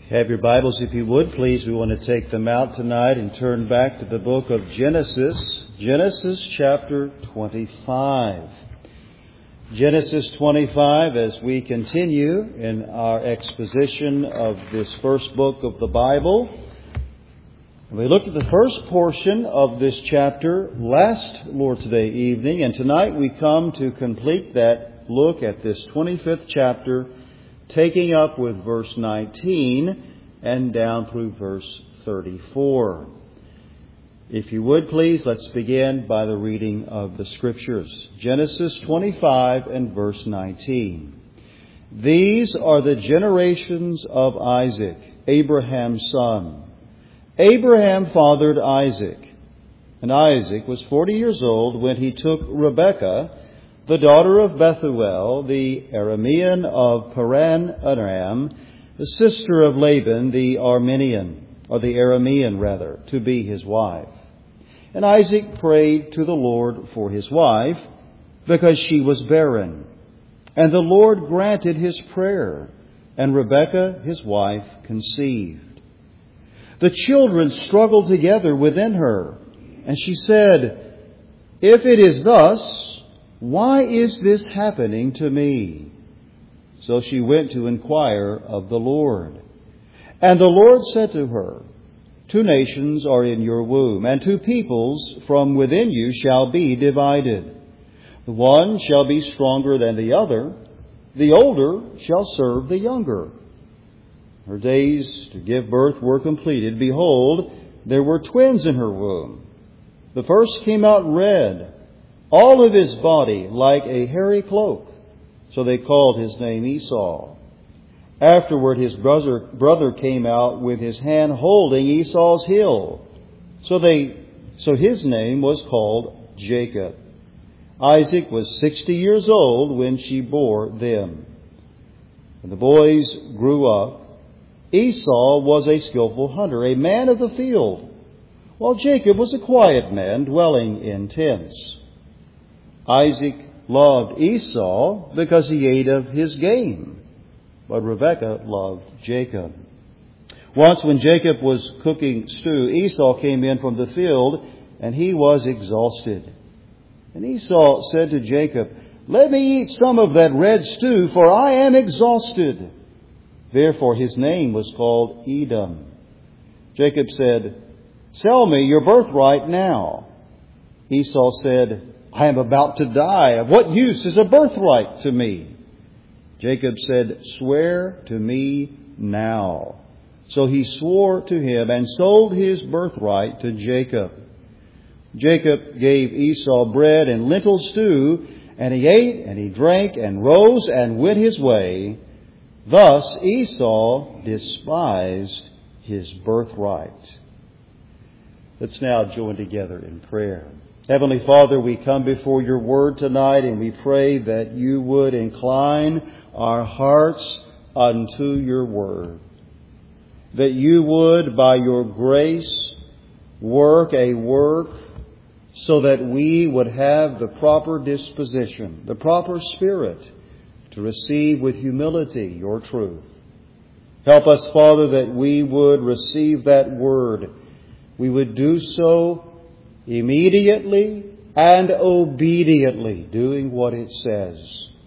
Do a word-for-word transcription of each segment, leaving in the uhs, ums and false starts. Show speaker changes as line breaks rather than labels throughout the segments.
Have your Bibles, if you would, please. We want to take them out tonight and turn back to the book of Genesis, Genesis chapter twenty-five. Genesis twenty-five, as we continue in our exposition of this first book of the Bible. We looked at the first portion of this chapter last Lord's Day evening, and tonight we come to complete that look at this twenty-fifth chapter, taking up with verse nineteen and down through verse thirty-four. If you would, please, let's begin by the reading of the Scriptures. Genesis twenty-five and verse nineteen. These are the generations of Isaac, Abraham's son. Abraham fathered Isaac, and Isaac was forty years old when he took Rebekah, the daughter of Bethuel, the Aramean of Paran-Aram, the sister of Laban, the Aramean, or the Aramean rather, to be his wife. And Isaac prayed to the Lord for his wife, because she was barren. And the Lord granted his prayer, and Rebekah, his wife, conceived. The children struggled together within her, and she said, "If it is thus, why is this happening to me?" So she went to inquire of the Lord. And the Lord said to her, "Two nations are in your womb, and two peoples from within you shall be divided. The one shall be stronger than the other. The older shall serve the younger." Her days to give birth were completed. Behold, there were twins in her womb. The first came out red, all of his body like a hairy cloak. So they called his name Esau. Afterward his brother, brother came out with his hand holding Esau's heel. So they, so his name was called Jacob. Isaac was sixty years old when she bore them. When the boys grew up, Esau was a skillful hunter, a man of the field, while Jacob was a quiet man dwelling in tents. Isaac loved Esau because he ate of his game, but Rebekah loved Jacob. Once when Jacob was cooking stew, Esau came in from the field, and he was exhausted. And Esau said to Jacob, "Let me eat some of that red stew, for I am exhausted." Therefore his name was called Edom. Jacob said, "Sell me your birthright now." Esau said, "I am about to die. Of what use is a birthright to me?" Jacob said, "Swear to me now." So he swore to him and sold his birthright to Jacob. Jacob gave Esau bread and lentil stew, and he ate and he drank and rose and went his way. Thus Esau despised his birthright. Let's now join together in prayer. Heavenly Father, we come before your word tonight, and we pray that you would incline our hearts unto your word. That you would, by your grace, work a work so that we would have the proper disposition, the proper spirit, to receive with humility your truth. Help us, Father, that we would receive that word. We would do so immediately and obediently, doing what it says.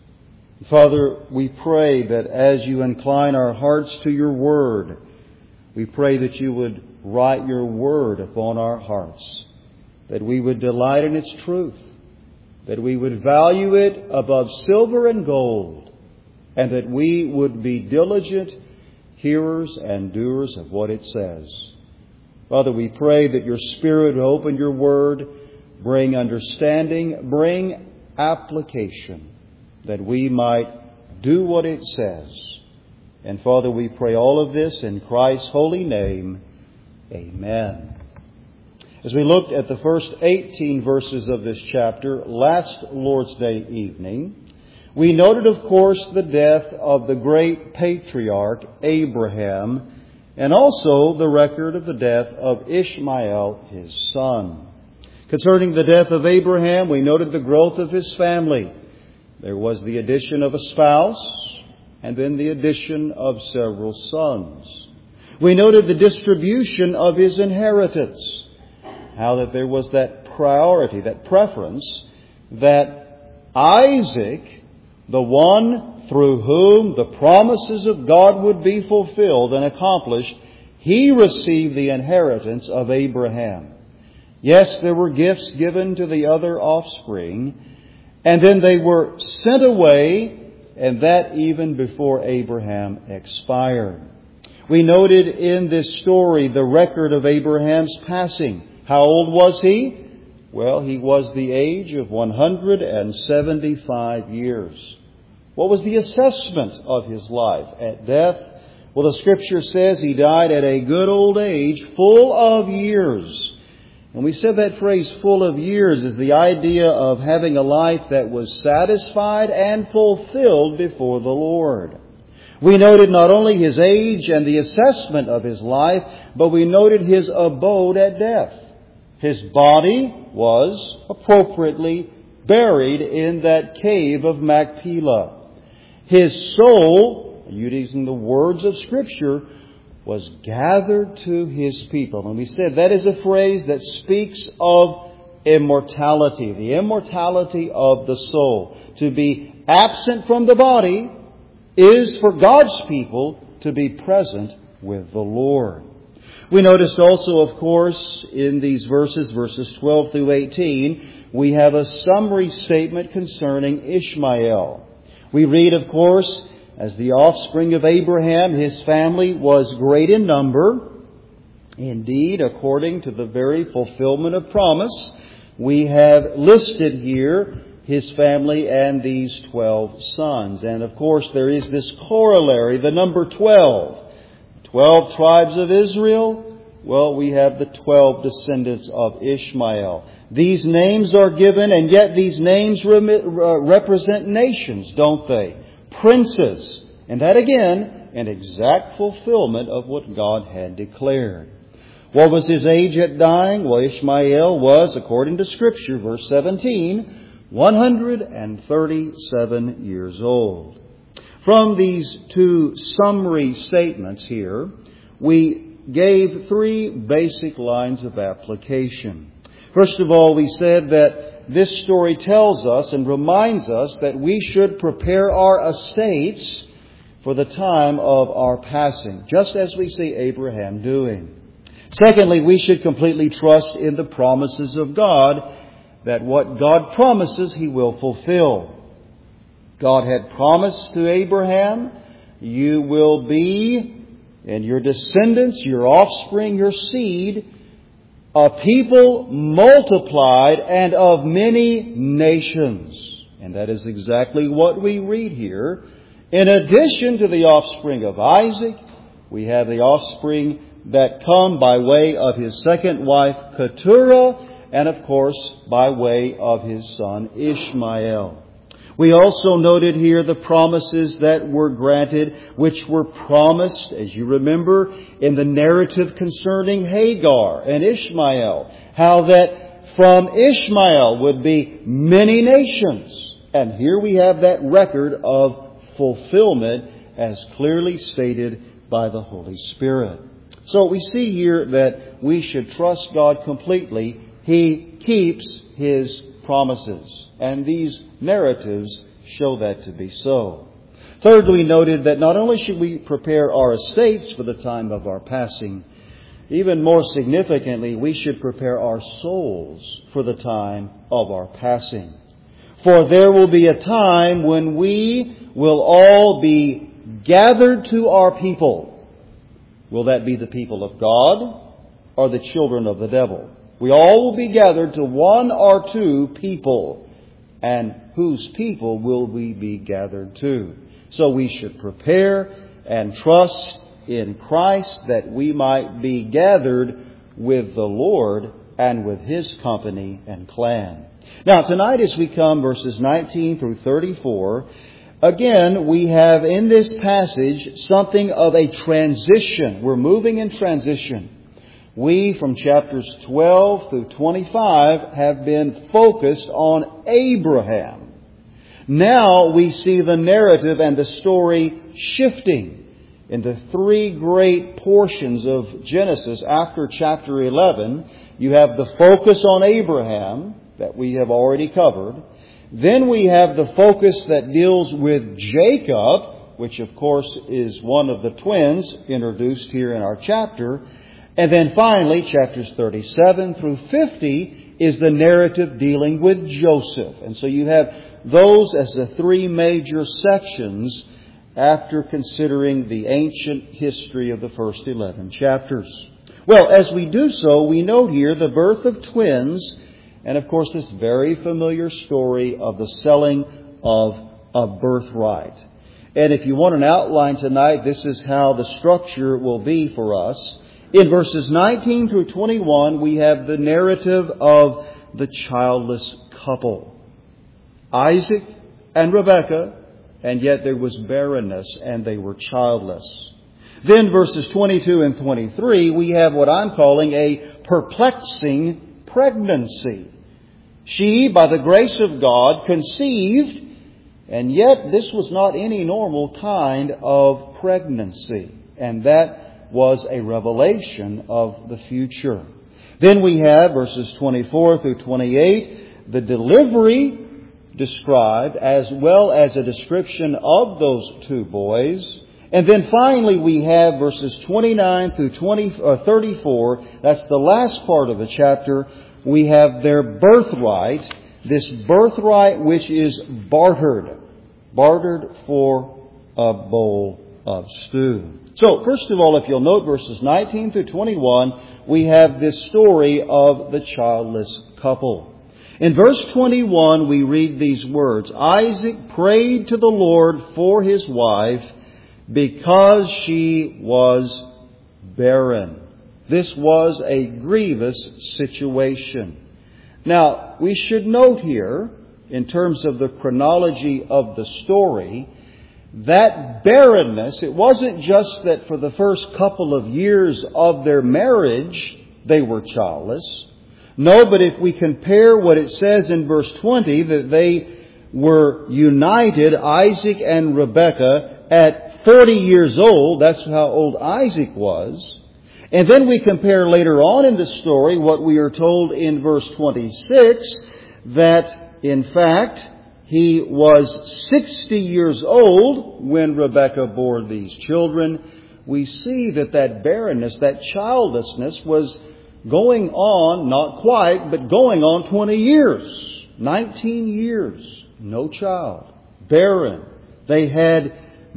Father, we pray that as you incline our hearts to your word, we pray that you would write your word upon our hearts, that we would delight in its truth, that we would value it above silver and gold, and that we would be diligent hearers and doers of what it says. Father, we pray that your Spirit would open your word, bring understanding, bring application, that we might do what it says. And Father, we pray all of this in Christ's holy name. Amen. As we looked at the first eighteen verses of this chapter last Lord's Day evening, we noted, of course, the death of the great patriarch Abraham, and also the record of the death of Ishmael, his son. Concerning the death of Abraham, we noted the growth of his family. There was the addition of a spouse, and then the addition of several sons. We noted the distribution of his inheritance. How that there was that priority, that preference, that Isaac, the one through whom the promises of God would be fulfilled and accomplished, he received the inheritance of Abraham. Yes, there were gifts given to the other offspring, and then they were sent away, and that even before Abraham expired. We noted in this story the record of Abraham's passing. How old was he? Well, he was the age of one hundred seventy-five years. What was the assessment of his life at death? Well, the Scripture says he died at a good old age, full of years. And we said that phrase, full of years, is the idea of having a life that was satisfied and fulfilled before the Lord. We noted not only his age and the assessment of his life, but we noted his abode at death. His body was appropriately buried in that cave of Machpelah. His soul, using the words of Scripture, was gathered to his people. And we said that is a phrase that speaks of immortality, the immortality of the soul. To be absent from the body is for God's people to be present with the Lord. We noticed also, of course, in these verses, verses twelve through eighteen, we have a summary statement concerning Ishmael. We read, of course, as the offspring of Abraham, his family was great in number. Indeed, according to the very fulfillment of promise, we have listed here his family and these twelve sons. And of course, there is this corollary, the number twelve. Twelve tribes of Israel. Well, we have the twelve descendants of Ishmael. These names are given, and yet these names represent nations, don't they? Princes. And that again, an exact fulfillment of what God had declared. What was his age at dying? Well, Ishmael was, according to Scripture, verse seventeen, one hundred thirty-seven years old. From these two summary statements here, we gave three basic lines of application. First of all, we said that this story tells us and reminds us that we should prepare our estates for the time of our passing, just as we see Abraham doing. Secondly, we should completely trust in the promises of God, that what God promises, He will fulfill. God had promised to Abraham, you will be, and your descendants, your offspring, your seed, a people multiplied and of many nations. And that is exactly what we read here. In addition to the offspring of Isaac, we have the offspring that come by way of his second wife, Keturah, and of course by way of his son, Ishmael. We also noted here the promises that were granted, which were promised, as you remember, in the narrative concerning Hagar and Ishmael. How that from Ishmael would be many nations. And here we have that record of fulfillment as clearly stated by the Holy Spirit. So we see here that we should trust God completely. He keeps His promises. And these narratives show that to be so. Thirdly, we noted that not only should we prepare our estates for the time of our passing, even more significantly, we should prepare our souls for the time of our passing. For there will be a time when we will all be gathered to our people. Will that be the people of God or the children of the devil? We all will be gathered to one or two people. And whose people will we be gathered to? So we should prepare and trust in Christ that we might be gathered with the Lord and with His company and clan. Now tonight as we come verses nineteen through thirty-four, again we have in this passage something of a transition. We're moving in transition. We, from chapters twelve through twenty-five, have been focused on Abraham. Now we see the narrative and the story shifting. In the three great portions of Genesis after chapter eleven, you have the focus on Abraham that we have already covered. Then we have the focus that deals with Jacob, which of course is one of the twins introduced here in our chapter. And then finally, chapters thirty-seven through fifty is the narrative dealing with Joseph. And so you have those as the three major sections after considering the ancient history of the first eleven chapters. Well, as we do so, we note here the birth of twins, and of course this very familiar story of the selling of a birthright. And if you want an outline tonight, this is how the structure will be for us. In verses nineteen through twenty-one, we have the narrative of the childless couple. Isaac and Rebekah, and yet there was barrenness and they were childless. Then verses twenty-two and twenty-three, we have what I'm calling a perplexing pregnancy. She, by the grace of God, conceived, and yet this was not any normal kind of pregnancy. And that was a revelation of the future. Then we have verses twenty-four through twenty-eight, the delivery described, as well as a description of those two boys. And then finally we have verses twenty-nine through twenty, or thirty-four. That's the last part of the chapter. We have their birthright, this birthright which is bartered, bartered for a bowl of stew. So, first of all, if you'll note verses nineteen through twenty-one, we have this story of the childless couple. In verse twenty-one, we read these words, Isaac prayed to the Lord for his wife because she was barren. This was a grievous situation. Now, we should note here, in terms of the chronology of the story, that barrenness, it wasn't just that for the first couple of years of their marriage they were childless. No, but if we compare what it says in verse twenty, that they were united, Isaac and Rebekah, at forty years old. That's how old Isaac was. And then we compare later on in the story what we are told in verse twenty-six, that in fact he was sixty years old when Rebekah bore these children. We see that that barrenness, that childlessness was going on, not quite, but going on twenty years. nineteen years. No child. Barren. They had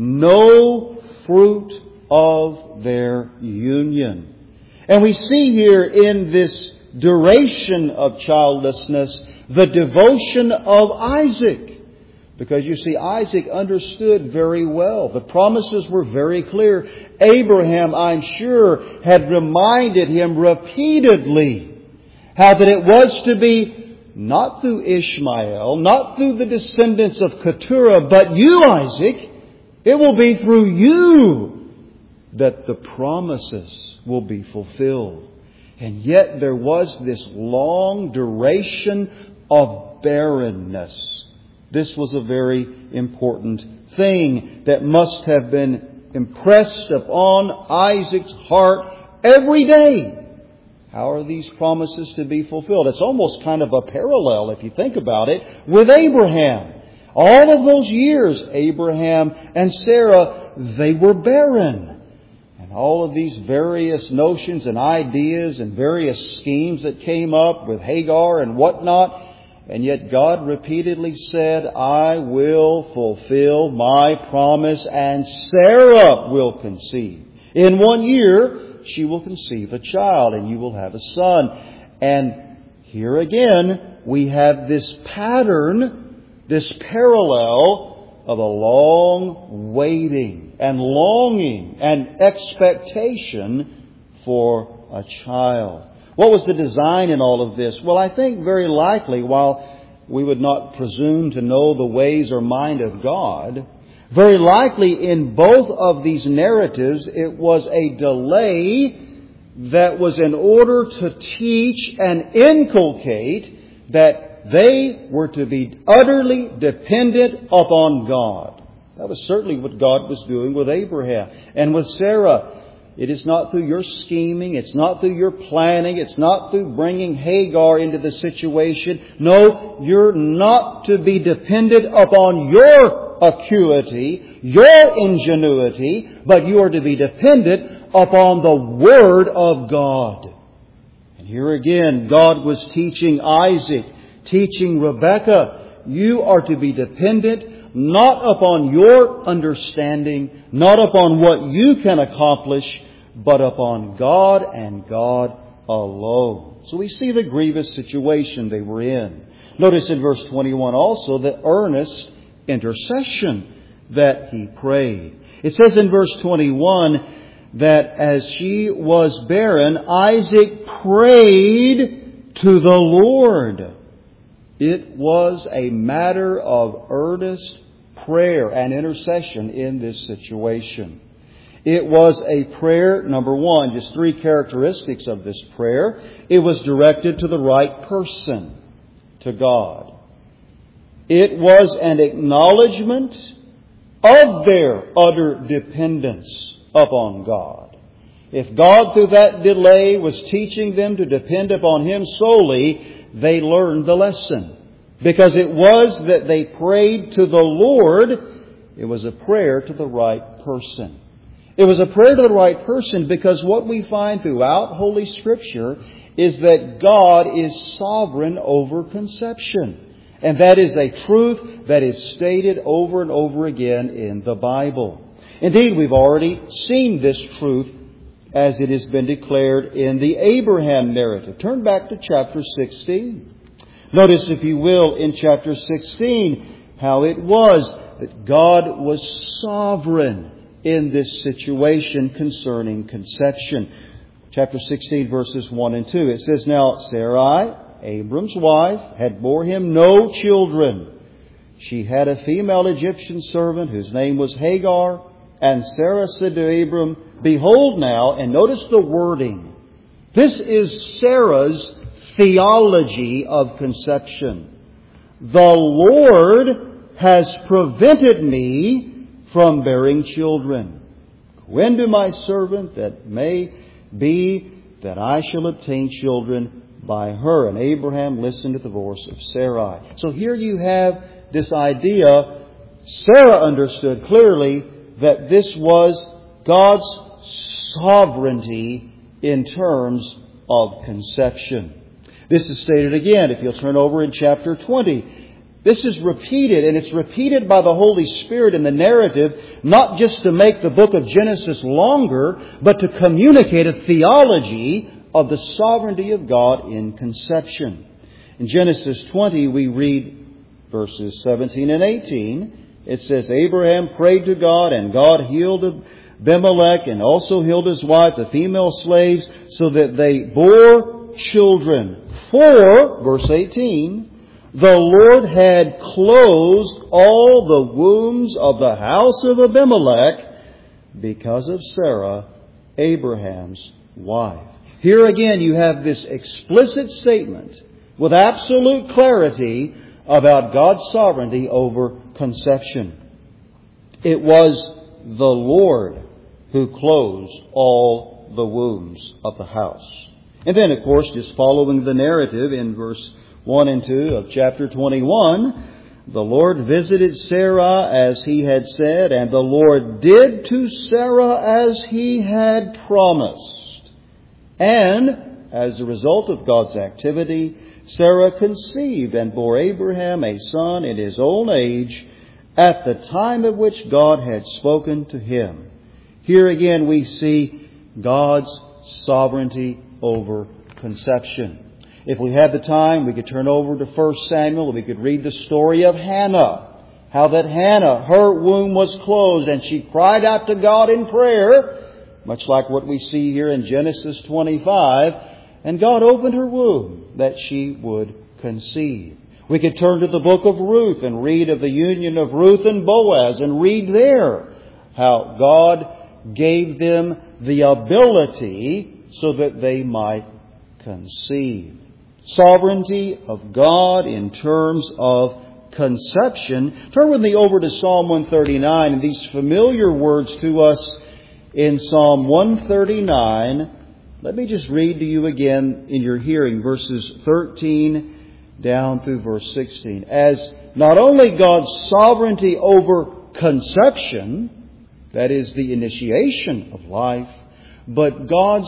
no fruit of their union. And we see here in this duration of childlessness the devotion of Isaac. Because you see, Isaac understood very well. The promises were very clear. Abraham, I'm sure, had reminded him repeatedly how that it was to be not through Ishmael, not through the descendants of Keturah, but you, Isaac, it will be through you that the promises will be fulfilled. And yet there was this long duration of barrenness. This was a very important thing that must have been impressed upon Isaac's heart every day. How are these promises to be fulfilled? It's almost kind of a parallel, if you think about it, with Abraham. All of those years, Abraham and Sarah, they were barren. And all of these various notions and ideas and various schemes that came up with Hagar and whatnot. And yet God repeatedly said, I will fulfill my promise, and Sarah will conceive. In one year, she will conceive a child, and you will have a son. And here again, we have this pattern, this parallel of a long waiting and longing and expectation for a child. What was the design in all of this? Well, I think very likely, while we would not presume to know the ways or mind of God, very likely in both of these narratives, it was a delay that was in order to teach and inculcate that they were to be utterly dependent upon God. That was certainly what God was doing with Abraham. And with Sarah, it is not through your scheming, it's not through your planning, it's not through bringing Hagar into the situation. No, you're not to be dependent upon your acuity, your ingenuity, but you are to be dependent upon the Word of God. And here again, God was teaching Isaac, teaching Rebekah, you are to be dependent not upon your understanding, not upon what you can accomplish, but upon God and God alone. So we see the grievous situation they were in. Notice in verse twenty-one also the earnest intercession that he prayed. It says in verse twenty-one that as she was barren, Isaac prayed to the Lord. It was a matter of earnest prayer and intercession in this situation. It was a prayer, number one, just three characteristics of this prayer. It was directed to the right person, to God. It was an acknowledgement of their utter dependence upon God. If God, through that delay, was teaching them to depend upon Him solely, they learned the lesson. Because it was that they prayed to the Lord, it was a prayer to the right person. It was a prayer to the right person because what we find throughout Holy Scripture is that God is sovereign over conception. And that is a truth that is stated over and over again in the Bible. Indeed, we've already seen this truth as it has been declared in the Abraham narrative. Turn back to chapter sixteen. Notice, if you will, in chapter sixteen, how it was that God was sovereign in this situation concerning conception. Chapter sixteen, verses one and two. It says, Now Sarai, Abram's wife, had bore him no children. She had a female Egyptian servant whose name was Hagar. And Sarah said to Abram, Behold now, and notice the wording. This is Sarah's theology of conception. The Lord has prevented me from bearing children. Go into my servant, that may be that I shall obtain children by her. And Abraham listened to the voice of Sarai. So here you have this idea. Sarah understood clearly that this was God's sovereignty in terms of conception. This is stated again, if you'll turn over in chapter twenty. This is repeated, and it's repeated by the Holy Spirit in the narrative, not just to make the book of Genesis longer, but to communicate a theology of the sovereignty of God in conception. In Genesis twenty, we read verses seventeen and eighteen. It says, Abraham prayed to God, and God healed Abimelech, and also healed his wife, the female slaves, so that they bore children. For, verse eighteen, the Lord had closed all the wombs of the house of Abimelech because of Sarah, Abraham's wife. Here again you have this explicit statement with absolute clarity about God's sovereignty over conception. It was the Lord who closed all the wombs of the house. And then, of course, just following the narrative in verse one and two of chapter twenty-one, the Lord visited Sarah as He had said, and the Lord did to Sarah as He had promised. And, as a result of God's activity, Sarah conceived and bore Abraham a son in his old age at the time of which God had spoken to him. Here again we see God's sovereignty over conception. If we had the time, we could turn over to First Samuel and we could read the story of Hannah. How that Hannah, her womb was closed and she cried out to God in prayer, much like what we see here in Genesis twenty-five, and God opened her womb that she would conceive. We could turn to the book of Ruth and read of the union of Ruth and Boaz and read there how God gave them the ability so that they might conceive. Sovereignty of God in terms of conception. Turn with me over to Psalm one thirty-nine, and these familiar words to us in Psalm one thirty-nine. Let me just read to you again in your hearing, verses thirteen down through verse sixteen. As not only God's sovereignty over conception, that is the initiation of life, but God's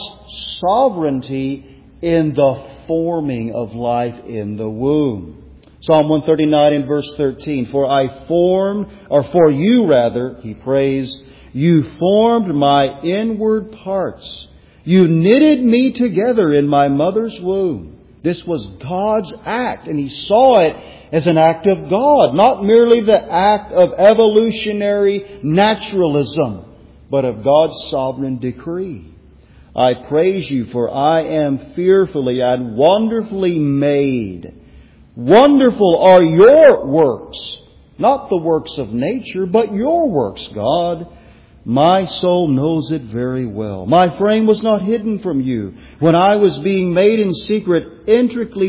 sovereignty in the forming of life in the womb. Psalm one thirty-nine and verse thirteen. For I formed, or for you rather, he prays, you formed my inward parts. You knitted me together in my mother's womb. This was God's act, and he saw it as an act of God, not merely the act of evolutionary naturalism, but of God's sovereign decree. I praise you, for I am fearfully and wonderfully made. Wonderful are your works, not the works of nature, but your works, God. My soul knows it very well. My frame was not hidden from you when I was being made in secret, intricately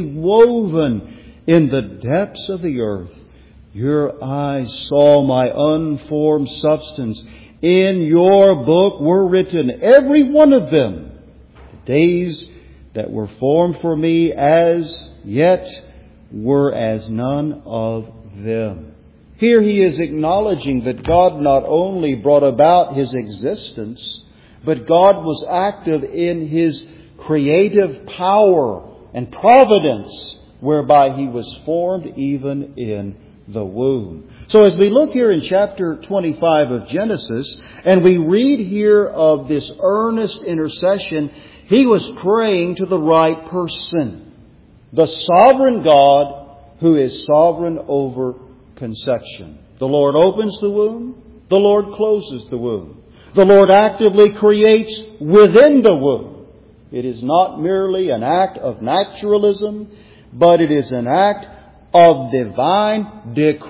woven in the depths of the earth. Your eyes saw my unformed substance. In your book were written, every one of them, the days that were formed for me, as yet were as none of them. Here he is acknowledging that God not only brought about his existence, but God was active in his creative power and providence, whereby he was formed even in the womb. So as we look here in chapter twenty-five of Genesis, and we read here of this earnest intercession, he was praying to the right person, the sovereign God who is sovereign over conception. The Lord opens the womb. The Lord closes the womb. The Lord actively creates within the womb. It is not merely an act of naturalism, but it is an act of divine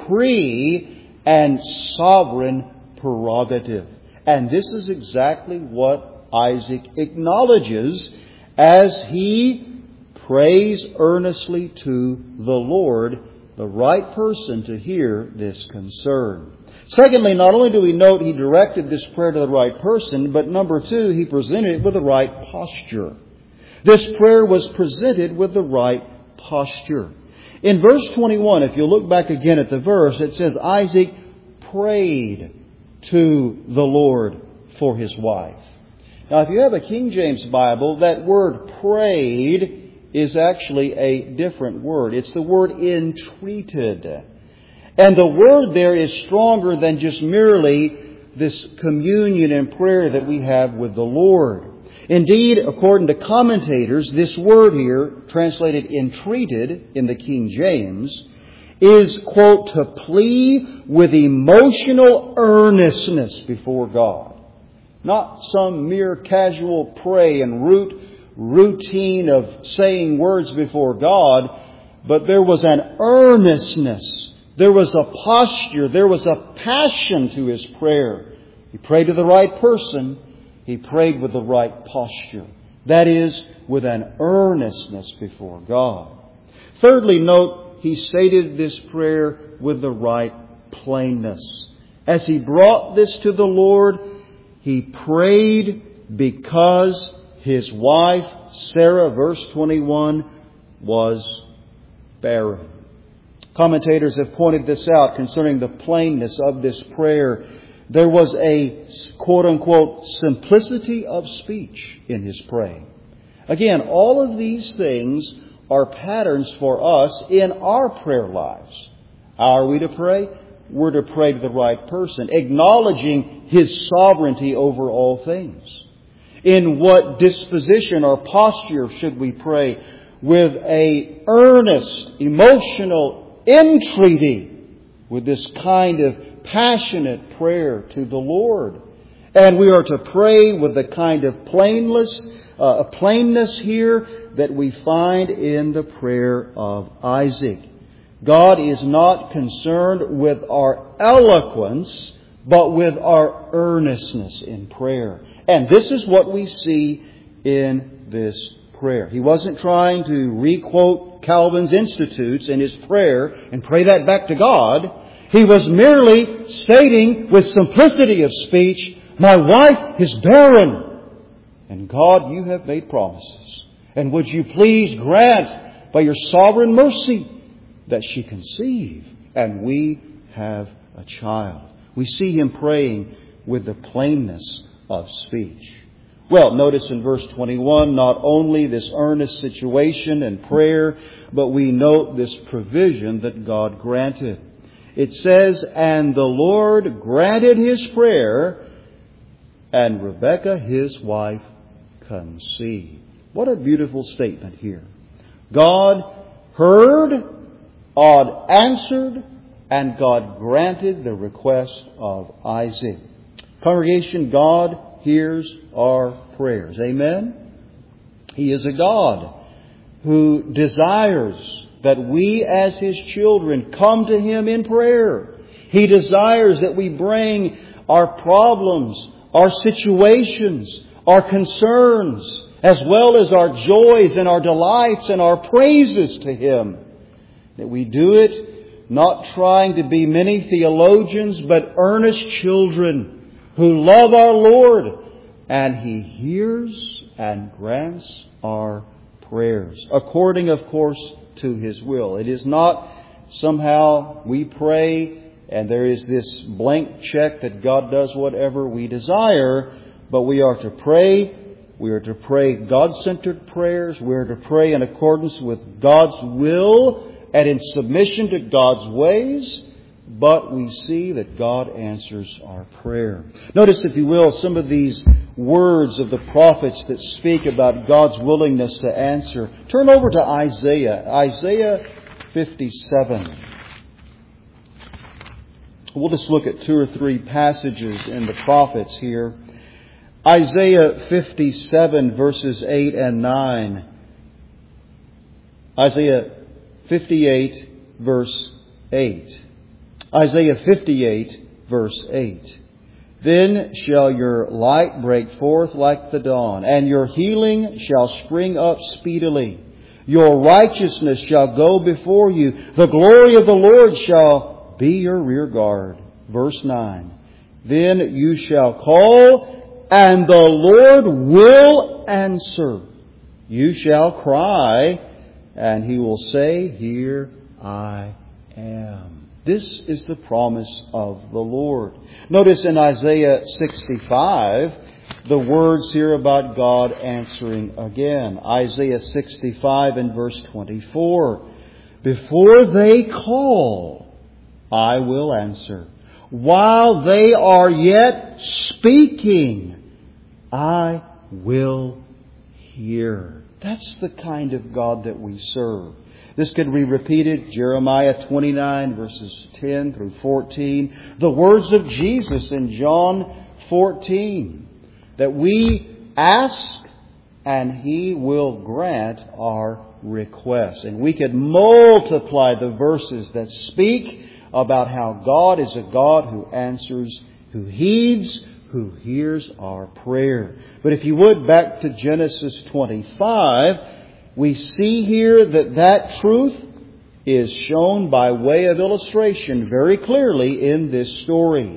decree and sovereign prerogative. And this is exactly what Isaac acknowledges as he prays earnestly to the Lord, the right person to hear this concern. Secondly, not only do we note he directed this prayer to the right person, but number two, he presented it with the right posture. This prayer was presented with the right posture. In verse twenty-one, if you look back again at the verse, it says Isaac prayed to the Lord for his wife. Now, if you have a King James Bible, that word prayed is actually a different word. It's the word entreated. And the word there is stronger than just merely this communion and prayer that we have with the Lord. Indeed, according to commentators, this word here, translated entreated in the King James, is, quote, to plead with emotional earnestness before God. Not some mere casual pray and root routine of saying words before God, but there was an earnestness. There was a posture. There was a passion to his prayer. He prayed to the right person. He prayed with the right posture. That is, with an earnestness before God. Thirdly, note, he stated this prayer with the right plainness. As he brought this to the Lord, he prayed because his wife, Sarah, verse twenty-one, was barren. Commentators have pointed this out concerning the plainness of this prayer. There was a, quote-unquote, simplicity of speech in his praying. Again, all of these things are patterns for us in our prayer lives. How are we to pray? We're to pray to the right person, acknowledging his sovereignty over all things. In what disposition or posture should we pray? With a earnest, emotional entreaty, with this kind of passionate prayer to the Lord. And we are to pray with the kind of plainness, uh, plainness here that we find in the prayer of Isaac. God is not concerned with our eloquence, but with our earnestness in prayer. And this is what we see in this prayer. He wasn't trying to re-quote Calvin's Institutes in his prayer and pray that back to God. He was merely stating with simplicity of speech, my wife is barren. And God, you have made promises. And would you please grant by your sovereign mercy that she conceive and we have a child. We see him praying with the plainness of speech. Well, notice in verse twenty-one, not only this earnest situation and prayer, but we note this provision that God granted. It says, and the Lord granted his prayer, and Rebekah, his wife, conceived. What a beautiful statement here. God heard, God answered, and God granted the request of Isaac. Congregation, God hears our prayers. Amen? He is a God who desires that we as His children come to Him in prayer. He desires that we bring our problems, our situations, our concerns, as well as our joys and our delights and our praises to Him. That we do it not trying to be many theologians, but earnest children who love our Lord. And He hears and grants our prayers, according, of course, to His will. It is not somehow we pray and there is this blank check that God does whatever we desire, but we are to pray. We are to pray God-centered prayers. We are to pray in accordance with God's will and in submission to God's ways. But we see that God answers our prayer. Notice, if you will, some of these words of the prophets that speak about God's willingness to answer. Turn over to Isaiah. Isaiah fifty-seven. We'll just look at two or three passages in the prophets here. Isaiah fifty-seven, verses eight and nine. Isaiah fifty-eight, verse eight. Isaiah fifty-eight, verse eight. Then shall your light break forth like the dawn, and your healing shall spring up speedily. Your righteousness shall go before you. The glory of the Lord shall be your rear guard. Verse nine. Then you shall call, and the Lord will answer. You shall cry, and He will say, Here I am. This is the promise of the Lord. Notice in Isaiah sixty-five, the words here about God answering again. Isaiah sixty-five and verse twenty-four. Before they call, I will answer. While they are yet speaking, I will hear. That's the kind of God that we serve. This could be repeated, Jeremiah twenty-nine, verses ten through fourteen. The words of Jesus in John fourteen. That we ask and He will grant our requests. And we could multiply the verses that speak about how God is a God who answers, who heeds, who hears our prayer. But if you would, back to Genesis twenty-five, we see here that that truth is shown by way of illustration very clearly in this story.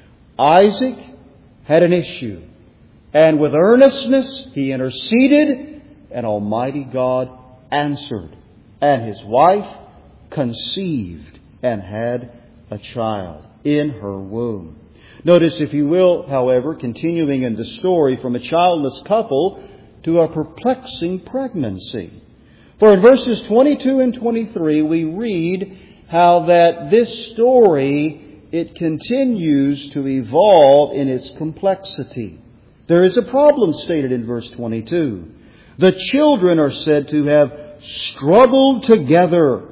Isaac had an issue, and with earnestness he interceded, and Almighty God answered, and his wife conceived and had a child in her womb. Notice, if you will, however, continuing in the story, from a childless couple to a perplexing pregnancy. For in verses twenty-two and twenty-three we read how that this story, it continues to evolve in its complexity. There is a problem stated in verse twenty-two. The children are said to have struggled together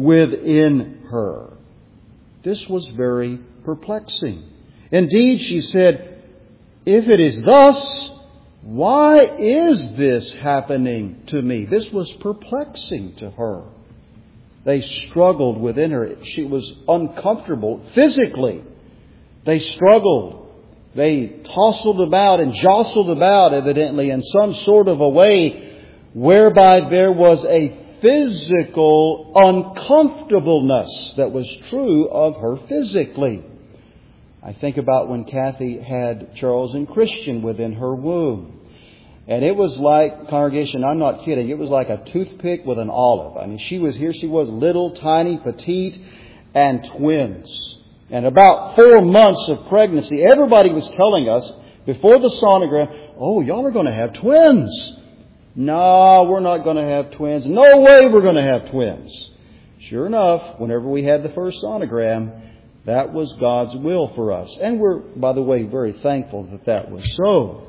within her. This was very perplexing. Indeed, she said, if it is thus, why is this happening to me? This was perplexing to her. They struggled within her. She was uncomfortable physically. They struggled. They tousled about and jostled about, evidently, in some sort of a way. whereby there was a physical uncomfortableness that was true of her physically. I think about when Kathy had Charles and Christian within her womb. And it was like, congregation, I'm not kidding, it was like a toothpick with an olive. I mean, she was, here she was, little, tiny, petite, and twins. And about four months of pregnancy, everybody was telling us, before the sonogram, oh, y'all are going to have twins. No, we're not going to have twins. No way we're going to have twins. Sure enough, whenever we had the first sonogram, that was God's will for us. And we're, by the way, very thankful that that was so.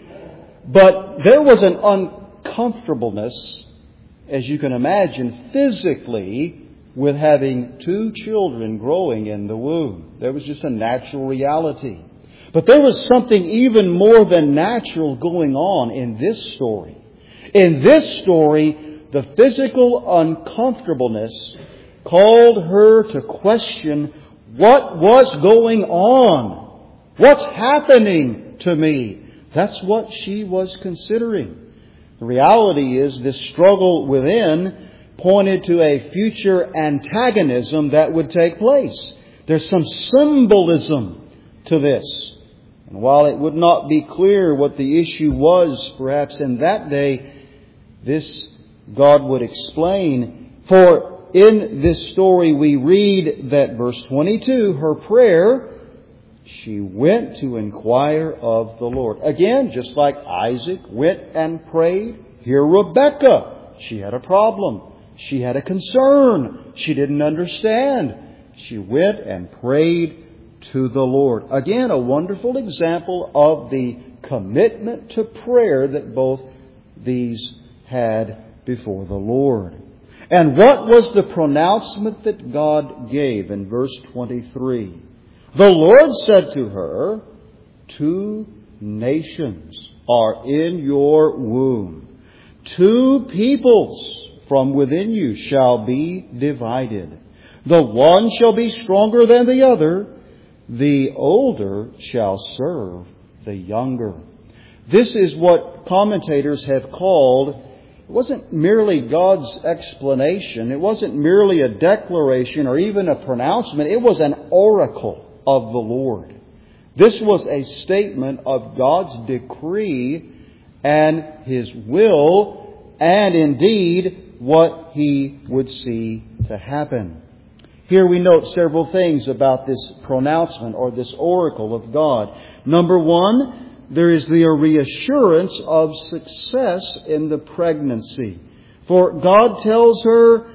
But there was an uncomfortableness, as you can imagine, physically with having two children growing in the womb. There was just a natural reality. But there was something even more than natural going on in this story. In this story, the physical uncomfortableness called her to question what was going on. What's happening to me? That's what she was considering. The reality is this struggle within pointed to a future antagonism that would take place. There's some symbolism to this. And while it would not be clear what the issue was, perhaps in that day, this God would explain. For in this story we read that verse twenty-two, her prayer, she went to inquire of the Lord. Again, just like Isaac went and prayed, here Rebekah, she had a problem. She had a concern. She didn't understand. She went and prayed to the Lord. Again, a wonderful example of the commitment to prayer that both these had before the Lord. And what was the pronouncement that God gave in verse twenty-three? The Lord said to her, two nations are in your womb. Two peoples from within you shall be divided. The one shall be stronger than the other. The older shall serve the younger. This is what commentators have called, it wasn't merely God's explanation. It wasn't merely a declaration or even a pronouncement. It was an oracle of the Lord. This was a statement of God's decree and His will, and indeed what He would see to happen. Here we note several things about this pronouncement or this oracle of God. Number one, there is the reassurance of success in the pregnancy. For God tells her,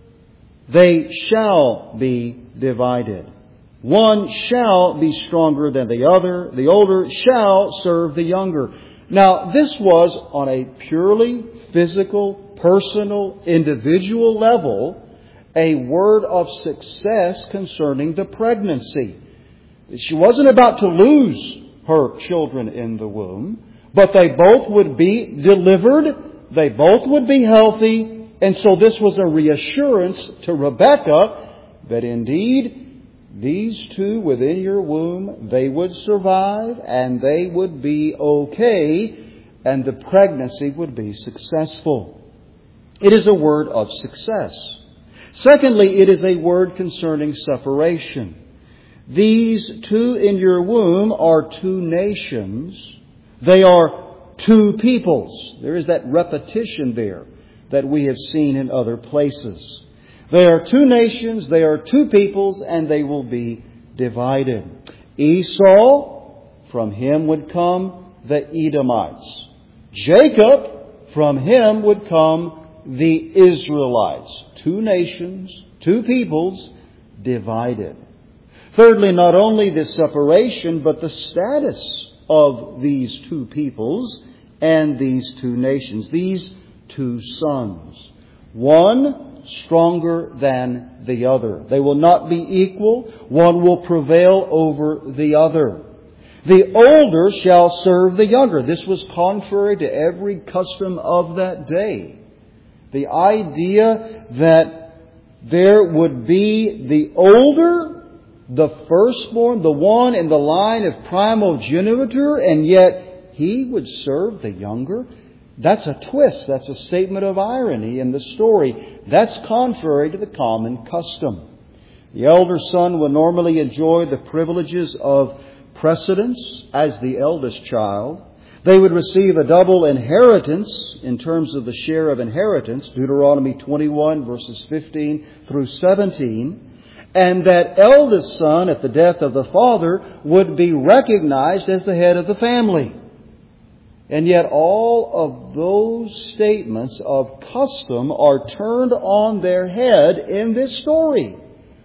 they shall be divided. One shall be stronger than the other. The older shall serve the younger. Now, this was on a purely physical, personal, individual level, a word of success concerning the pregnancy. She wasn't about to lose her children in the womb, but they both would be delivered. They both would be healthy. And so this was a reassurance to Rebekah that indeed these two within your womb, they would survive and they would be okay and the pregnancy would be successful. It is a word of success. Secondly, it is a word concerning separation. These two in your womb are two nations. They are two peoples. There is that repetition there that we have seen in other places. They are two nations, they are two peoples, and they will be divided. Esau, from him would come the Edomites. Jacob, from him would come the Israelites. Two nations, two peoples, divided. Thirdly, not only the separation, but the status of these two peoples and these two nations, these two sons. One stronger than the other. They will not be equal. One will prevail over the other. The older shall serve the younger. This was contrary to every custom of that day. The idea that there would be the older, the firstborn, the one in the line of primogeniture, and yet he would serve the younger. That's a twist. That's a statement of irony in the story. That's contrary to the common custom. The elder son will normally enjoy the privileges of precedence as the eldest child. They would receive a double inheritance in terms of the share of inheritance, Deuteronomy twenty-one, verses fifteen through seventeen. And that eldest son, at the death of the father, would be recognized as the head of the family. And yet all of those statements of custom are turned on their head in this story.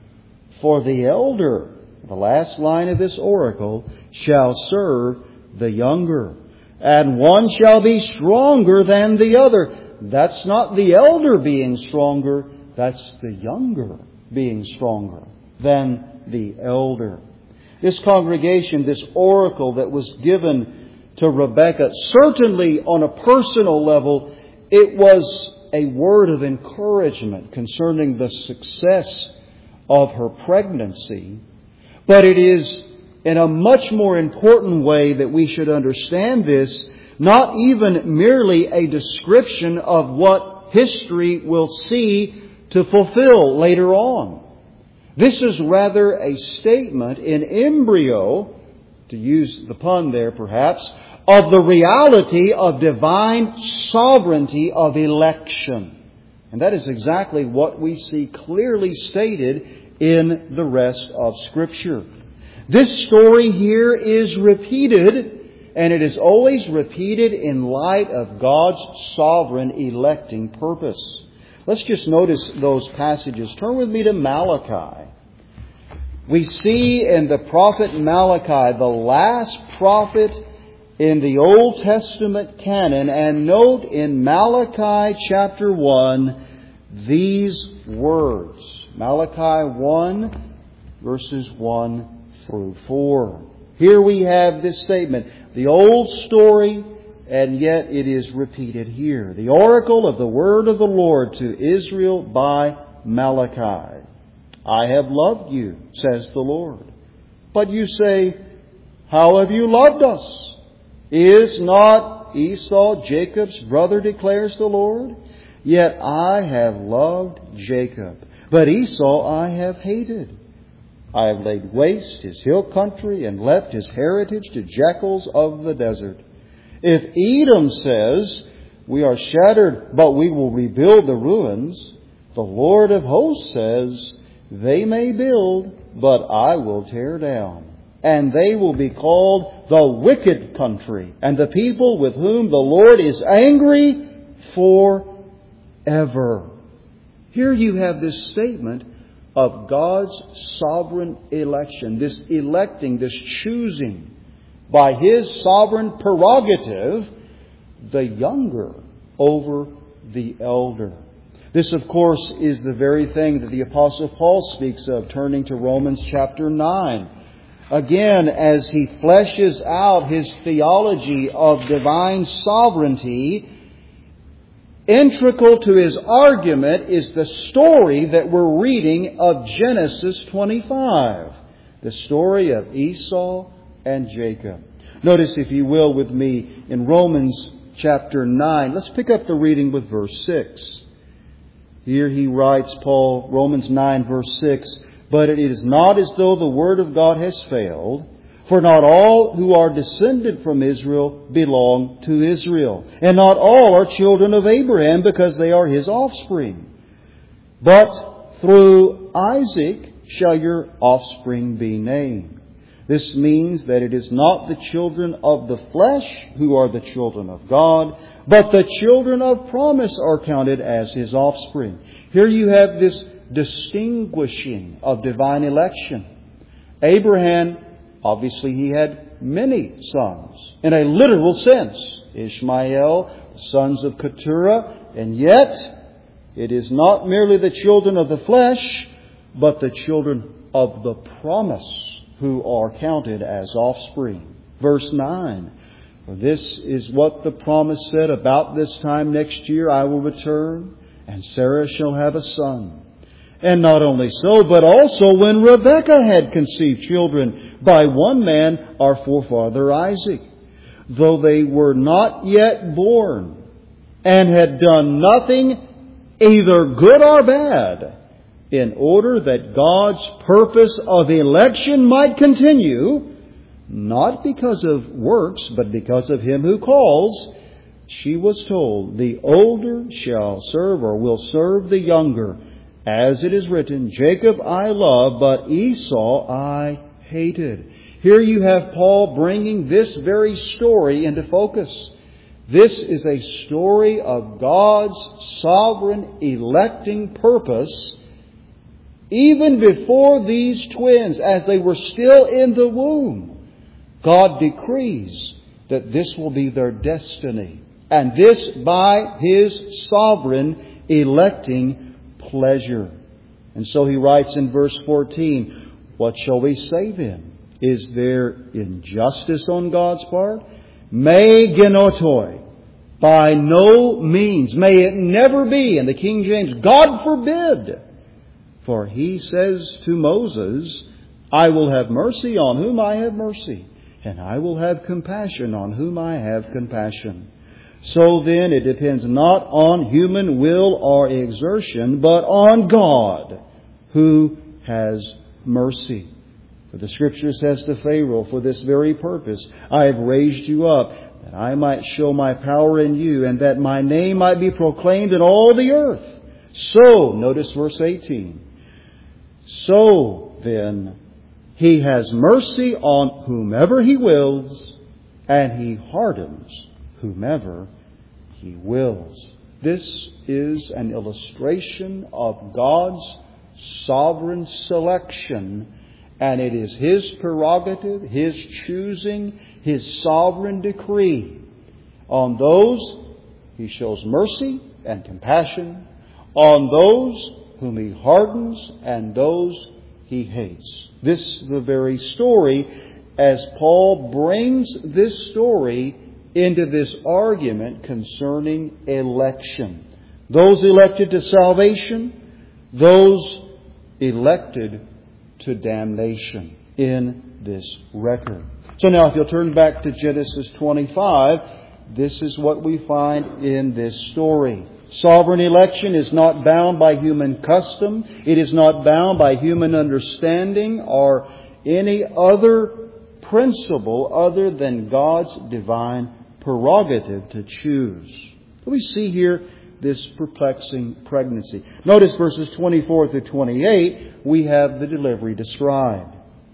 For the elder, the last line of this oracle, shall serve the younger, and one shall be stronger than the other. That's not the elder being stronger, that's the younger being stronger than the elder. This congregation, this oracle that was given to Rebekah, certainly on a personal level, it was a word of encouragement concerning the success of her pregnancy. But it is in a much more important way that we should understand this, not even merely a description of what history will see to fulfill later on. This is rather a statement in embryo, to use the pun there perhaps, of the reality of divine sovereignty of election. And that is exactly what we see clearly stated in the rest of Scripture. This story here is repeated, and it is always repeated in light of God's sovereign electing purpose. Let's just notice those passages. Turn with me to Malachi. We see in the prophet Malachi, the last prophet in the Old Testament canon, and note in Malachi chapter one these words. Malachi one, verses one through four. Here we have this statement. The old story, and yet it is repeated here. The oracle of the word of the Lord to Israel by Malachi. I have loved you, says the Lord. But you say, how have you loved us? Is not Esau Jacob's brother, declares the Lord? Yet I have loved Jacob, but Esau I have hated. I have laid waste his hill country and left his heritage to jackals of the desert. If Edom says, we are shattered, but we will rebuild the ruins, the Lord of hosts says, they may build, but I will tear down. And they will be called the wicked country, and the people with whom the Lord is angry forever. Here you have this statement of God's sovereign election, this electing, this choosing by His sovereign prerogative, the younger over the elder. This, of course, is the very thing that the Apostle Paul speaks of, turning to Romans chapter nine. Again, as he fleshes out his theology of divine sovereignty, integral to his argument is the story that we're reading of Genesis twenty-five, the story of Esau and Jacob. Notice, if you will, with me in Romans chapter nine. Let's pick up the reading with verse six. Here he writes, Paul, Romans nine, verse six, but it is not as though the word of God has failed, for not all who are descended from Israel belong to Israel, and not all are children of Abraham because they are his offspring. But through Isaac shall your offspring be named. This means that it is not the children of the flesh who are the children of God, but the children of promise are counted as his offspring. Here you have this distinguishing of divine election. Abraham, obviously he had many sons, in a literal sense. Ishmael, the sons of Keturah, and yet it is not merely the children of the flesh, but the children of the promise who are counted as offspring. Verse nine, for this is what the promise said, about this time next year I will return, and Sarah shall have a son. And not only so, but also when Rebekah had conceived children by one man, our forefather Isaac. Though they were not yet born, and had done nothing either good or bad, in order that God's purpose of election might continue, not because of works, but because of Him who calls, she was told, the older shall serve or will serve the younger. As it is written, Jacob I love, but Esau I hated. Here you have Paul bringing this very story into focus. This is a story of God's sovereign electing purpose even before these twins, as they were still in the womb. God decrees that this will be their destiny. And this by His sovereign electing pleasure. And so he writes in verse fourteen, what shall we say then? Is there injustice on God's part? Me genotoi. By no means. May it never be. In the King James, God forbid. For He says to Moses, I will have mercy on whom I have mercy, and I will have compassion on whom I have compassion. So then it depends not on human will or exertion, but on God who has mercy. For the Scripture says to Pharaoh, for this very purpose I have raised you up, that I might show my power in you, and that my name might be proclaimed in all the earth. So, notice verse eighteen. So then, He has mercy on whomever He wills, and He hardens whomever He wills. This is an illustration of God's sovereign selection, and it is His prerogative, His choosing, His sovereign decree. On those He shows mercy and compassion, on those whom He hardens, and those He hates. This is the very story, as Paul brings this story into this argument concerning election. Those elected to salvation, those elected to damnation in this record. So now if you'll turn back to Genesis twenty-five, this is what we find in this story. Sovereign election is not bound by human custom. It is not bound by human understanding or any other principle other than God's divine prerogative to choose. We see here this perplexing pregnancy. Notice verses twenty-four through twenty-eight, we have the delivery described.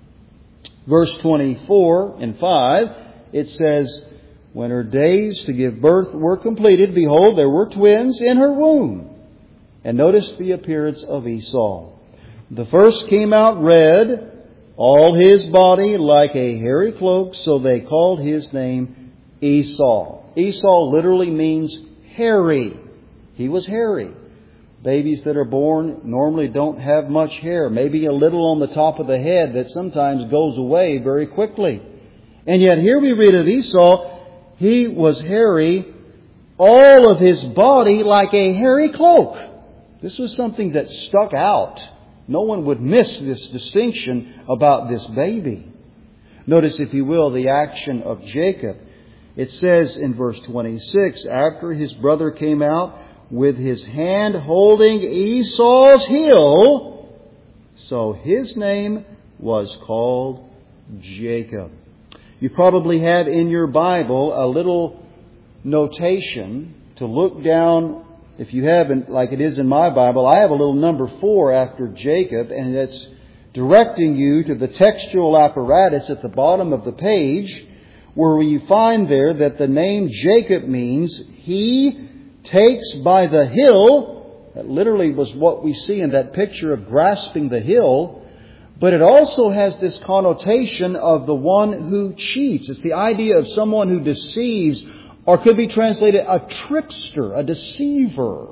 Verse twenty-four and five, it says, when her days to give birth were completed, behold, there were twins in her womb. And notice the appearance of Esau. The first came out red, all his body like a hairy cloak, so they called his name Esau. Esau literally means hairy. He was hairy. Babies that are born normally don't have much hair, maybe a little on the top of the head that sometimes goes away very quickly. And yet here we read of Esau, he was hairy, all of his body like a hairy cloak. This was something that stuck out. No one would miss this distinction about this baby. Notice, if you will, the action of Jacob. It says in verse twenty-six, after his brother came out with his hand holding Esau's heel, so his name was called Jacob. You probably have in your Bible a little notation to look down. If you haven't, like it is in my Bible, I have a little number four after Jacob, and it's directing you to the textual apparatus at the bottom of the page, where you find there that the name Jacob means he takes by the hill. That literally was what we see in that picture of grasping the hill. But it also has this connotation of the one who cheats. It's the idea of someone who deceives, or could be translated a trickster, a deceiver.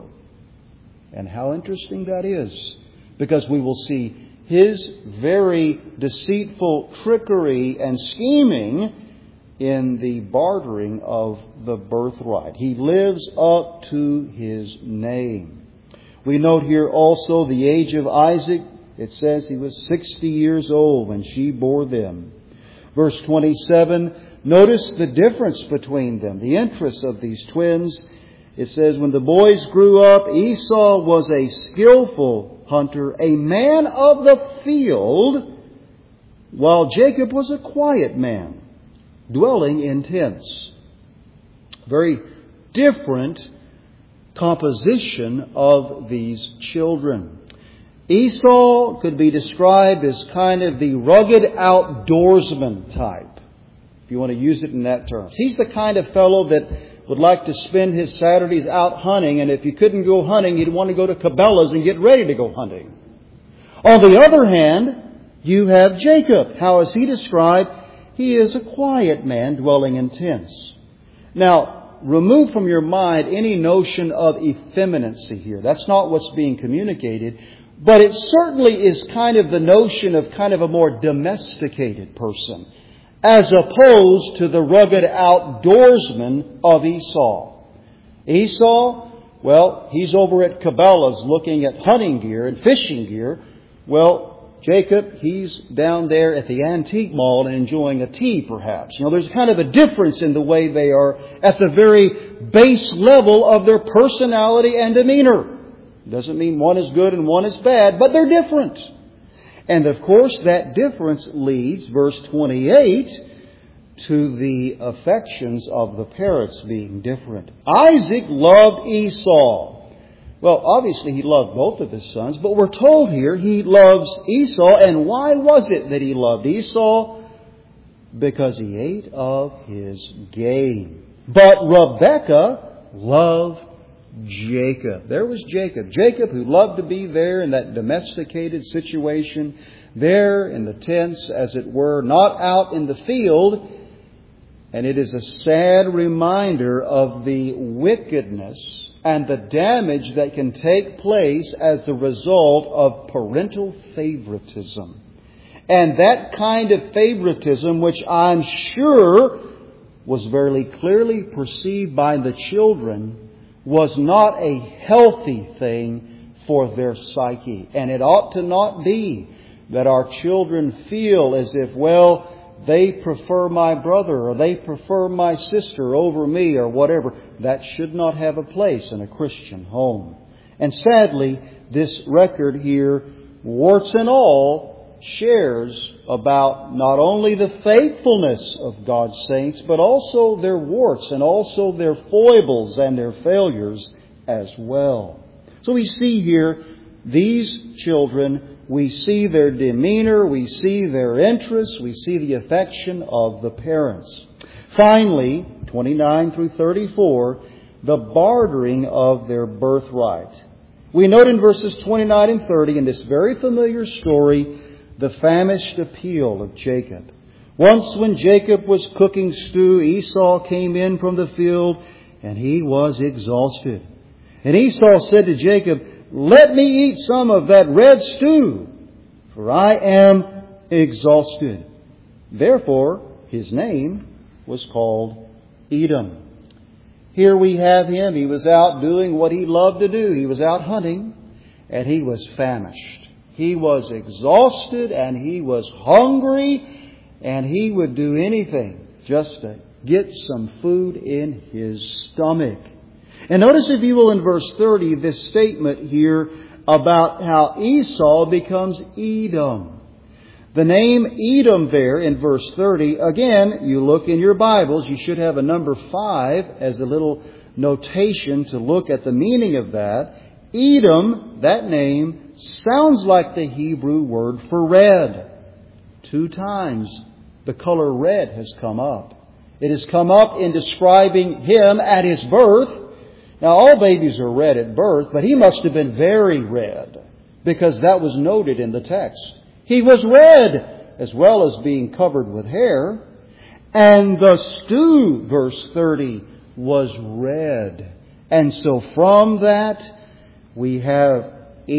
And how interesting that is, because we will see his very deceitful trickery and scheming in the bartering of the birthright. He lives up to his name. We note here also the age of Isaac. It says he was sixty years old when she bore them. Verse twenty-seven, notice the difference between them, the interests of these twins. It says, when the boys grew up, Esau was a skillful hunter, a man of the field, while Jacob was a quiet man, dwelling in tents. Very different composition of these children. Esau could be described as kind of the rugged outdoorsman type, if you want to use it in that term. He's the kind of fellow that would like to spend his Saturdays out hunting, and if you couldn't go hunting, he'd want to go to Cabela's and get ready to go hunting. On the other hand, you have Jacob. How is he described? He is a quiet man dwelling in tents. Now, remove from your mind any notion of effeminacy here. That's not what's being communicated. But it certainly is kind of the notion of kind of a more domesticated person, as opposed to the rugged outdoorsman of Esau. Esau, well, he's over at Cabela's looking at hunting gear and fishing gear. Well, Jacob, he's down there at the antique mall and enjoying a tea, perhaps. You know, there's kind of a difference in the way they are at the very base level of their personality and demeanor. Doesn't mean one is good and one is bad, but they're different. And of course, that difference leads, verse twenty-eight, to the affections of the parents being different. Isaac loved Esau. Well, obviously he loved both of his sons, but we're told here he loves Esau. And why was it that he loved Esau? Because he ate of his game. But Rebekah loved Jacob. There was Jacob. Jacob, who loved to be there in that domesticated situation, there in the tents, as it were, not out in the field. And it is a sad reminder of the wickedness and the damage that can take place as the result of parental favoritism. And that kind of favoritism, which I'm sure was very clearly perceived by the children, was not a healthy thing for their psyche. And it ought to not be that our children feel as if, well, they prefer my brother or they prefer my sister over me or whatever. That should not have a place in a Christian home. And sadly, this record here, warts and all, shares about not only the faithfulness of God's saints, but also their warts and also their foibles and their failures as well. So we see here these children. We see their demeanor, we see their interests, we see the affection of the parents. Finally, twenty-nine through thirty-four, the bartering of their birthright. We note in verses twenty-nine and thirty, in this very familiar story, the famished appeal of Jacob. Once when Jacob was cooking stew, Esau came in from the field, and he was exhausted. And Esau said to Jacob, "Let me eat some of that red stew, for I am exhausted." Therefore, his name was called Edom. Here we have him. He was out doing what he loved to do. He was out hunting, and he was famished. He was exhausted, and he was hungry, and he would do anything just to get some food in his stomach. And notice, if you will, in verse thirty, this statement here about how Esau becomes Edom. The name Edom there in verse thirty, again, you look in your Bibles, you should have a number five as a little notation to look at the meaning of that. Edom, that name, sounds like the Hebrew word for red. Two times the color red has come up. It has come up in describing him at his birth. Now, all babies are red at birth, but he must have been very red, because that was noted in the text. He was red, as well as being covered with hair. And the stew, verse thirty, was red. And so from that, we have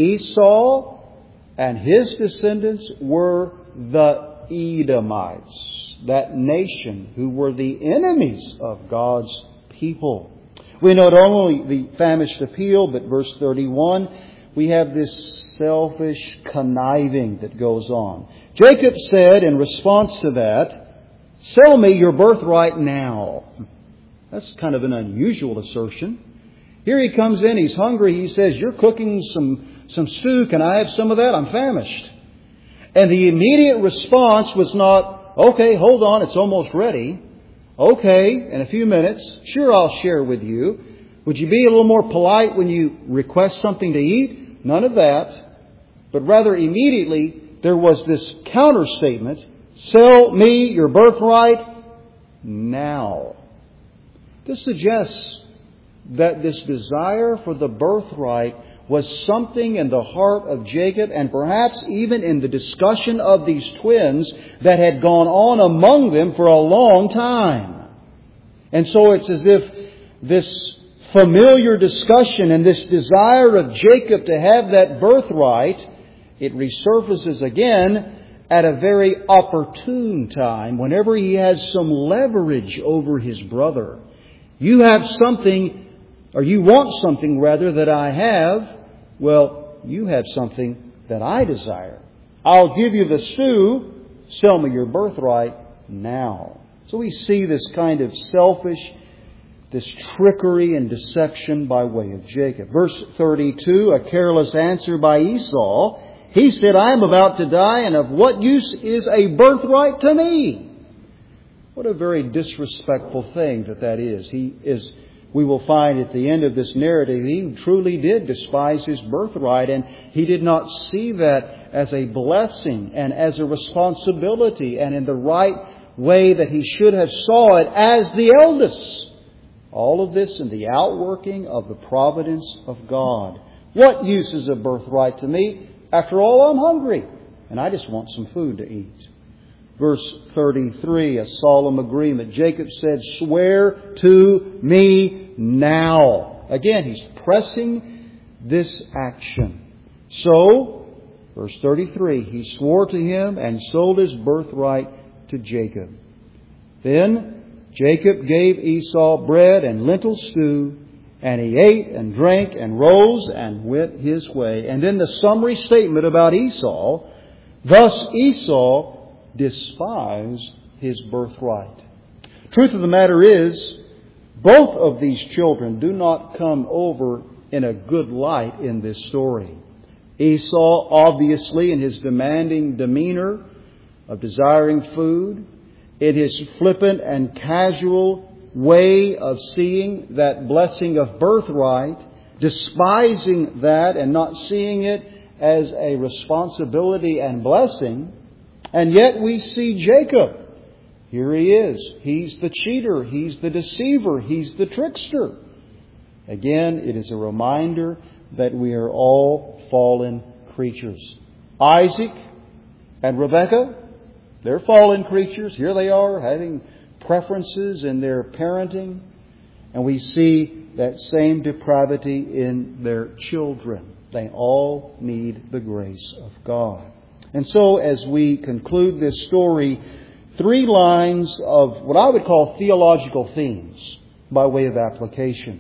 Esau, and his descendants were the Edomites, that nation who were the enemies of God's people. We note only the famished appeal, but verse thirty-one, we have this selfish conniving that goes on. Jacob said in response to that, "Sell me your birthright now." That's kind of an unusual assertion. Here he comes in, he's hungry, he says, "You're cooking some, some stew, can I have some of that? I'm famished." And the immediate response was not, "Okay, hold on, it's almost ready. Okay, in a few minutes, sure, I'll share with you." Would you be a little more polite when you request something to eat? None of that. But rather immediately there was this counter statement, "Sell me your birthright now." This suggests that this desire for the birthright was something in the heart of Jacob, and perhaps even in the discussion of these twins, that had gone on among them for a long time. And so it's as if this familiar discussion and this desire of Jacob to have that birthright, it resurfaces again at a very opportune time, whenever he has some leverage over his brother. You have something, or you want something rather, that I have. Well, you have something that I desire. I'll give you the stew. Sell me your birthright now. So we see this kind of selfish, this trickery and deception by way of Jacob. Verse thirty-two, a careless answer by Esau. He said, "I am about to die, and of what use is a birthright to me?" What a very disrespectful thing that that is. He is, we will find at the end of this narrative, he truly did despise his birthright, and he did not see that as a blessing and as a responsibility and in the right way that he should have saw it as the eldest. All of this in the outworking of the providence of God. What use is a birthright to me? After all, I'm hungry, and I just want some food to eat. Verse thirty-three, a solemn agreement. Jacob said, "Swear to me now." Again, he's pressing this action. So, verse thirty-three, he swore to him and sold his birthright to Jacob. Then Jacob gave Esau bread and lentil stew, and he ate and drank and rose and went his way. And then the summary statement about Esau, thus Esau despised his birthright. Truth of the matter is, both of these children do not come over in a good light in this story. Esau, obviously, in his demanding demeanor of desiring food, in his flippant and casual way of seeing that blessing of birthright, despising that and not seeing it as a responsibility and blessing. And yet we see Jacob. Here he is. He's the cheater. He's the deceiver. He's the trickster. Again, it is a reminder that we are all fallen creatures. Isaac and Rebekah, they're fallen creatures. Here they are having preferences in their parenting. And we see that same depravity in their children. They all need the grace of God. And so as we conclude this story, three lines of what I would call theological themes by way of application.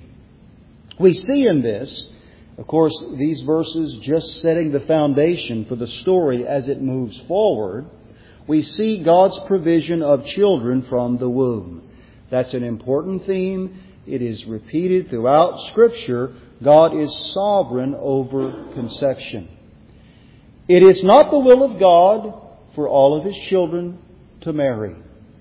We see in this, of course, these verses just setting the foundation for the story as it moves forward. We see God's provision of children from the womb. That's an important theme. It is repeated throughout Scripture. God is sovereign over conception. It is not the will of God for all of His children to marry.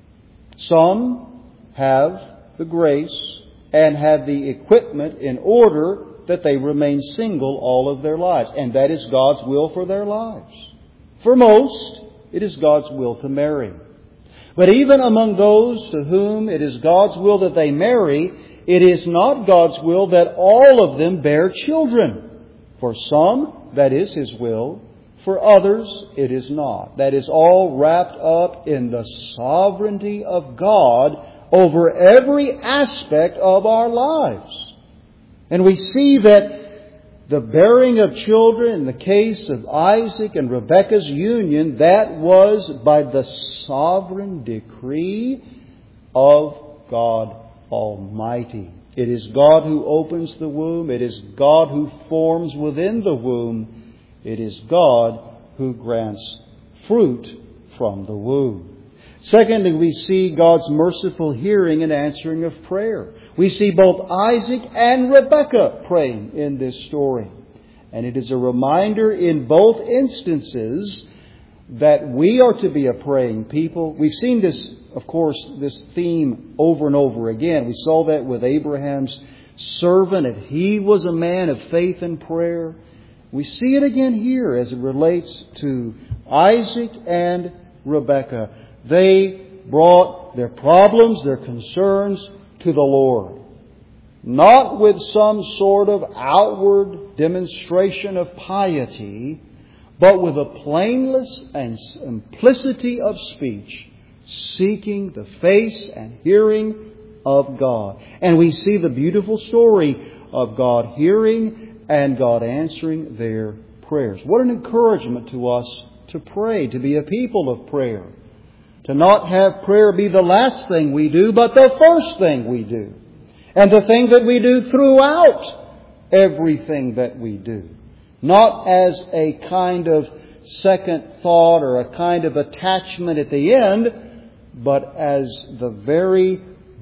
Some have the grace and have the equipment in order that they remain single all of their lives. And that is God's will for their lives. For most, it is God's will to marry. But even among those to whom it is God's will that they marry, it is not God's will that all of them bear children. For some, that is His will. For others, it is not. That is all wrapped up in the sovereignty of God over every aspect of our lives. And we see that the bearing of children in the case of Isaac and Rebekah's union, that was by the sovereign decree of God Almighty. It is God who opens the womb. It is God who forms within the womb. It is God who grants fruit from the womb. Secondly, we see God's merciful hearing and answering of prayer. We see both Isaac and Rebekah praying in this story. And it is a reminder in both instances that we are to be a praying people. We've seen this, of course, this theme over and over again. We saw that with Abraham's servant, and he was a man of faith and prayer. We see it again here as it relates to Isaac and Rebekah. They brought their problems, their concerns to the Lord. Not with some sort of outward demonstration of piety, but with a plainness and simplicity of speech, seeking the face and hearing of God. And we see the beautiful story of God hearing and God answering their prayers. What an encouragement to us to pray, to be a people of prayer. To not have prayer be the last thing we do, but the first thing we do. And the thing that we do throughout everything that we do. Not as a kind of second thought or a kind of attachment at the end, but as the very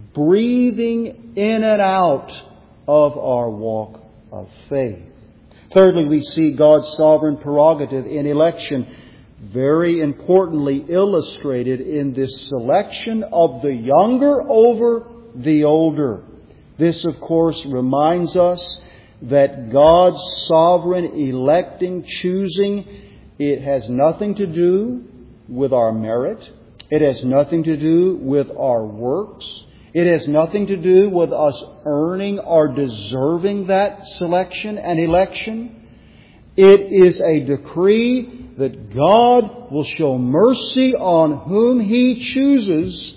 breathing in and out of our walk of faith. Thirdly, we see God's sovereign prerogative in election very importantly illustrated in this selection of the younger over the older. This, of course, reminds us that God's sovereign electing, choosing, it has nothing to do with our merit. It has nothing to do with our works. It has nothing to do with us earning or deserving that selection and election. It is a decree that God will show mercy on whom He chooses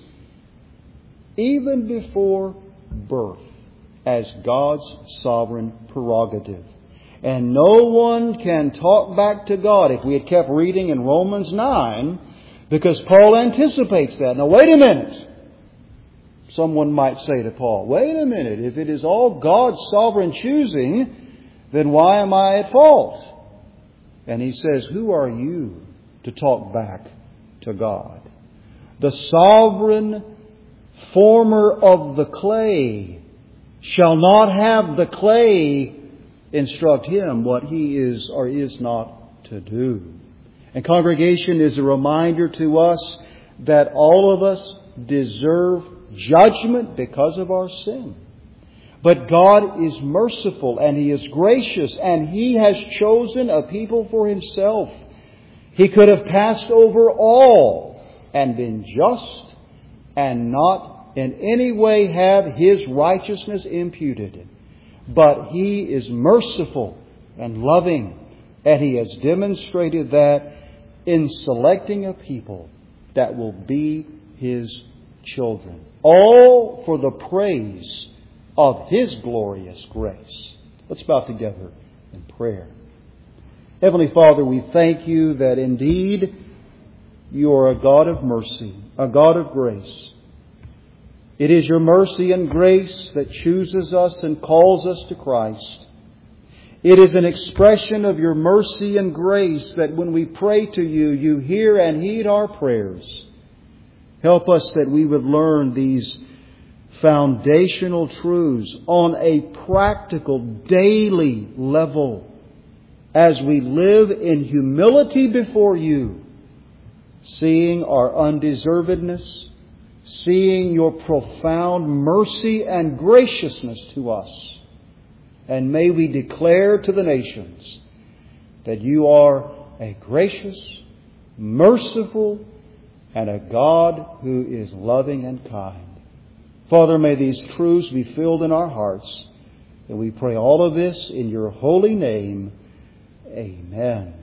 even before birth as God's sovereign prerogative. And no one can talk back to God. If we had kept reading in Romans nine, because Paul anticipates that. Now wait a minute. Someone might say to Paul, wait a minute, if it is all God's sovereign choosing, then why am I at fault? And he says, who are you to talk back to God? The sovereign former of the clay shall not have the clay instruct him what he is or is not to do. And congregation is a reminder to us that all of us deserve judgment because of our sin. But God is merciful and He is gracious and He has chosen a people for Himself. He could have passed over all and been just and not in any way have His righteousness imputed. But He is merciful and loving, and He has demonstrated that in selecting a people that will be His children. All for the praise of His glorious grace. Let's bow together in prayer. Heavenly Father, we thank You that indeed You are a God of mercy, a God of grace. It is Your mercy and grace that chooses us and calls us to Christ. It is an expression of Your mercy and grace that when we pray to You, You hear and heed our prayers. Help us that we would learn these foundational truths on a practical, daily level as we live in humility before You, seeing our undeservedness, seeing Your profound mercy and graciousness to us. And may we declare to the nations that You are a gracious, merciful, and a God who is loving and kind. Father, may these truths be filled in our hearts. And we pray all of this in Your holy name. Amen.